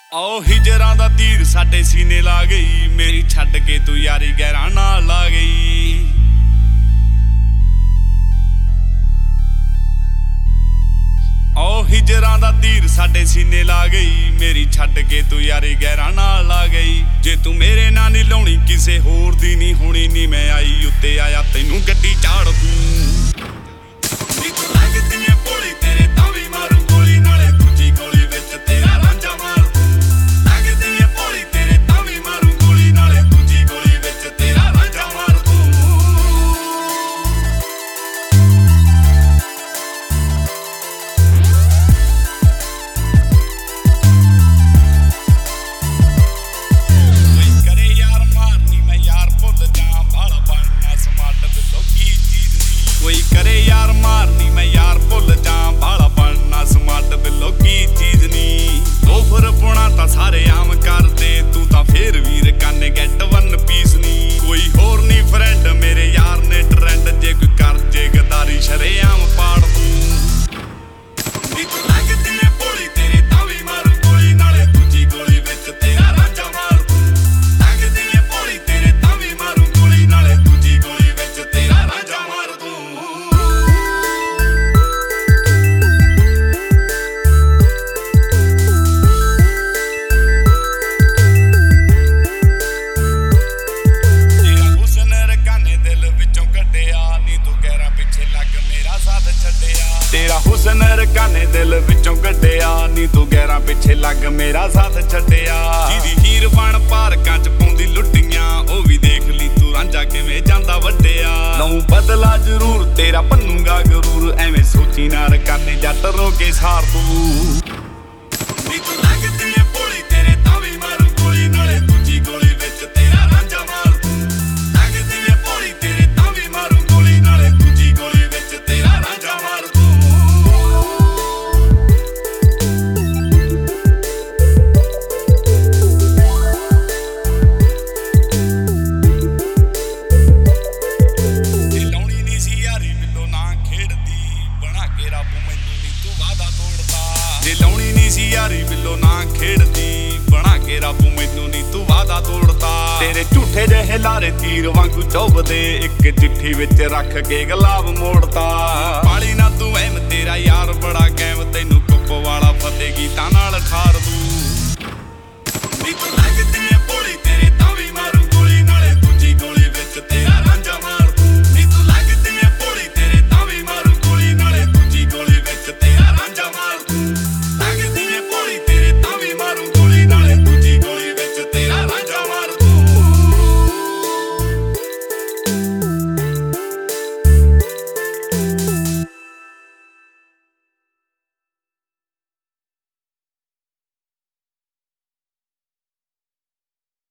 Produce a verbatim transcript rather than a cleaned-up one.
आओ हिजरां दा तीर साडे सीने ला गई, मेरी छड्ड के तू यारी गैरां नाल ला गई। आओ हिजरां दा तीर साडे सीने ला गई, मेरी छड्ड के तू यारी गैरां नाल ला गई। जे तू मेरे नाल नहीं लाउणी किसे होर दी नहीं होनी, नी मैं आई उत्ते आया तैनू गड्डी चाड़ दूं। नी तू लगदी ऐ भोली तेरे तां वी मारू गोली, नाले दूजी गोली विच तेरा रांझा मार दूं। लगदी ऐ भोली तेरे तां वी मारू गोली, नाले दूजी गोली विच तेरा रांझा मार दूं। कोई करे यार मारनी मैं यार भुल जा, बाला बनना स्मार्ट बिलो की चीज नी। लोफर पुणा तां सारे आम कर दे, तू तां फेर वीर काने गेट वन पीस नी। कोई होर नी फ्रेंड मेरे यार ने ट्रेंड, जे कोई कर जे गदारी शरेआम पाड़ दूं। नी तू लगदी ऐ भोली तेरे तां वी मारू गोली, नाले दूजी गोली विच तेरा रांझा मार दूं। लगदी ऐ भोली तेरे तां वी मारू गोली, नाले दूजी गोली विच तेरा रांझा मार दूं। तेरा हुस्न रकाने दिल विचों कड्डिया, नी तू गैरां पिछे लग मेरा साथ छड्डिया। जिहदी हीर बन पार्कां च पौंदी लुट्टियां, ओ वी देख ली तू रांझा किवें जांदा वड्डिया। लऊं बदला जरूर तेरा भन्नूगा गरूर, एवें सोची ना रकाने जट रोके सार तू। नी तू लगदी ऐ भोली तेरे तां वी मारू गोली, नाले दूजी गोली विच तेरा रांझा मार दूं। लगदी ऐ भोली तेरे तां वी मारू गोली, नाले दूजी गोली विच तेरा रांझा मार दूं। यारी बिलो ना खेड़दी, बना के रब मैनू नी तू वादा तोड़ता। तेरे झूठे जहे लारे तीर वांगू चुभदे, एक चिट्ठी विच रख के गुलाब मोड़ता। पाली ना तू एम तेरा यार बड़ा कैम, तैनू कुप वाला फते गीतां नाल ठार दूं।